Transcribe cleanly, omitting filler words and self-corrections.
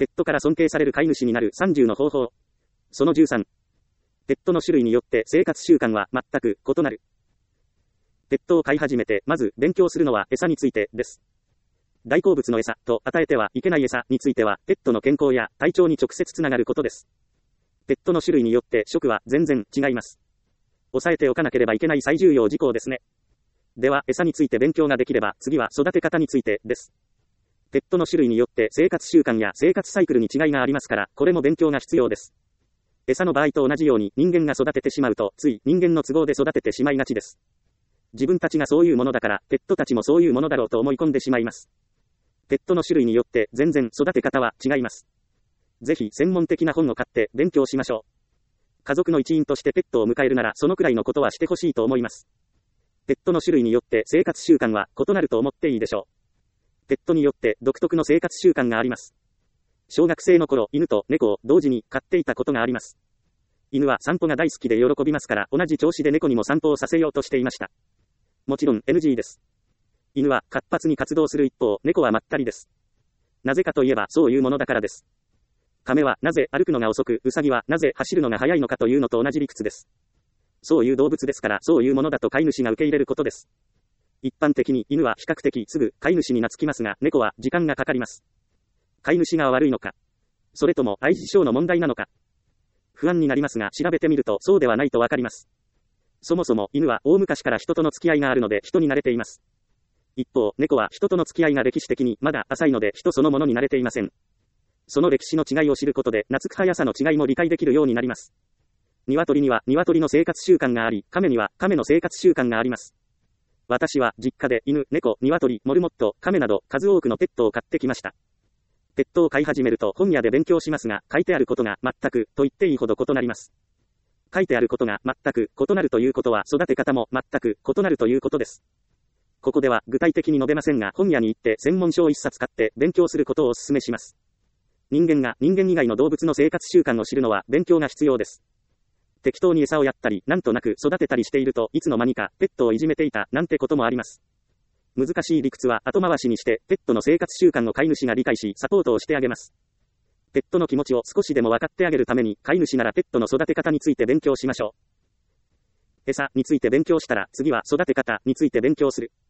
ペットから尊敬される飼い主になる30の方法。その13。ペットの種類によって生活習慣は全く異なる。ペットを飼い始めて、まず勉強するのは餌についてです。大好物の餌と与えてはいけない餌については、ペットの健康や体調に直接つながることです。ペットの種類によって食は全然違います。押さえておかなければいけない最重要事項ですね。では、餌について勉強ができれば、次は育て方についてです。ペットの種類によって生活習慣や生活サイクルに違いがありますから、これも勉強が必要です。餌の場合と同じように人間が育ててしまうと、つい人間の都合で育ててしまいがちです。自分たちがそういうものだから、ペットたちもそういうものだろうと思い込んでしまいます。ペットの種類によって全然育て方は違います。ぜひ専門的な本を買って勉強しましょう。家族の一員としてペットを迎えるならそのくらいのことはしてほしいと思います。ペットの種類によって生活習慣は異なると思っていいでしょう。ペットによって独特の生活習慣があります。小学生の頃、犬と猫を同時に飼っていたことがあります。犬は散歩が大好きで喜びますから、同じ調子で猫にも散歩をさせようとしていました。もちろん NG です。犬は活発に活動する一方、猫はまったりです。なぜかといえばそういうものだからです。亀はなぜ歩くのが遅く、ウサギはなぜ走るのが速いのかというのと同じ理屈です。そういう動物ですから、そういうものだと飼い主が受け入れることです。一般的に犬は比較的すぐ飼い主に懐きますが、猫は時間がかかります。飼い主が悪いのか、それとも愛情の問題なのか、不安になりますが、調べてみるとそうではないとわかります。そもそも犬は大昔から人との付き合いがあるので人に慣れています。一方、猫は人との付き合いが歴史的にまだ浅いので人そのものに慣れていません。その歴史の違いを知ることで、懐く速さの違いも理解できるようになります。鶏には鶏の生活習慣があり、亀には亀の生活習慣があります。私は実家で犬、猫、鶏、モルモット、亀など数多くのペットを飼ってきました。ペットを飼い始めると本屋で勉強しますが、書いてあることが全くと言っていいほど異なります。書いてあることが全く異なるということは、育て方も全く異なるということです。ここでは具体的に述べませんが、本屋に行って専門書を一冊買って勉強することをお勧めします。人間が人間以外の動物の生活習慣を知るのは勉強が必要です。適当に餌をやったり、なんとなく育てたりしていると、いつの間にかペットをいじめていたなんてこともあります。難しい理屈は後回しにして、ペットの生活習慣を飼い主が理解し、サポートをしてあげます。ペットの気持ちを少しでも分かってあげるために、飼い主ならペットの育て方について勉強しましょう。餌について勉強したら、次は育て方について勉強する。